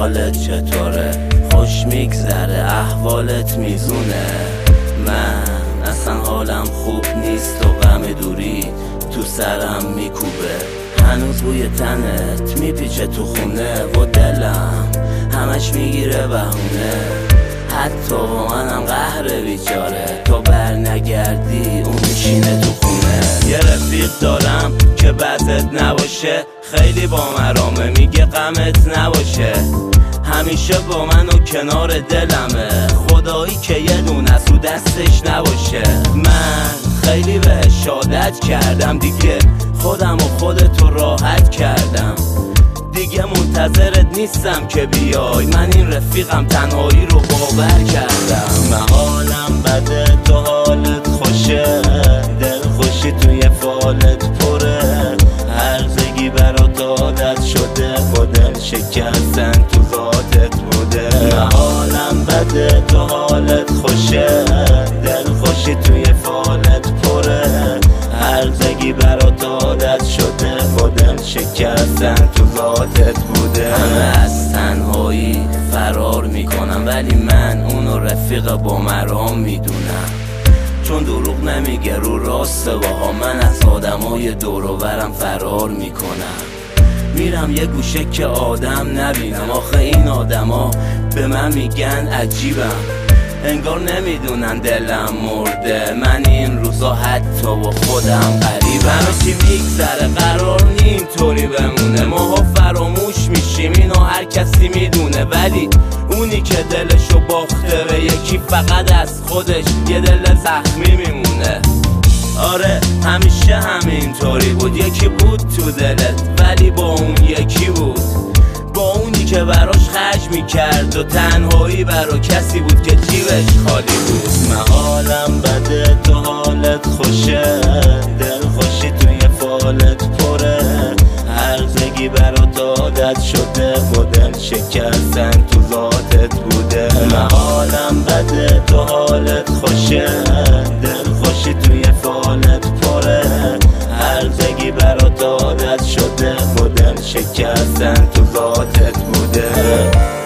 حالت چطوره؟ خوش میگذره احوالت میزونه؟ من اصلا حالم خوب نیست و غم دوری تو سرم میکوبه. هنوز بوی تنت میپیچه تو خونه و دلم همش میگیره بهونه. حتی با منم قهر بیچاره، تو بر نگردی اون میشینه تو خونه. یه رفیق دارم که بعدت نباشه، خیلی با مرامه، میگه غمت نباشه. همیشه با من و کنار دلمه، خدایی که یه دونه از رو دستش نباشه. من خیلی بهش عادت کردم دیگه، خودم و خودتو راحت کردم دیگه. منتظرت نیستم که بیای، من این رفیقم تنهایی رو باور کردم. من حالم بده تو حالت خوشه، دل خوشی توی فالت پره. هرزگی برات عادت شده، مدل شکستن تو ذاتت بوده. من حالم بده تو حالت خوشه، دل خوشی توی فالت پره. هرزگی برات عادت شده، مدل شکستن تو ذاتت بوده. همه از تنهایی فرار میکنم، ولی من اونو رفیق با مرام میدونم. چون دروغ نمیگه رو راسته باها، من از آدمای دور و برم فرار میکنم. میرم یه گوشه که آدم نبینم، آخه این آدما به من میگن عجیبم. انگار نمیدونن دلم مرده، من این روزا حتی با خودم غریبم. همه چی میگذره قرار نی اینطوری بمونه، ماها فراموش میشیم اینو هر کسی میدونه. ولی اونی که دلشو باخته به یکی، فقط از خودش یه دل زخمی میمونه. آره همیشه همینطوری بود، یکی بود تو دلت ولی با اون یکی بود، با اونی که براش خرج میکرد و تنهایی برا کسی بود که جیبش خالی بود. من حالم بده تو حالت خوشه، دل خوشی توی فالت پره. هرزگی برات عادت شده، مدل شکستن تو ذاتت بوده. من حالم بده تو حالت خوشه، دل خوشی توی فالت پره. هرزگی برات عادت شده، مدل شکستن تو ذاتت بوده.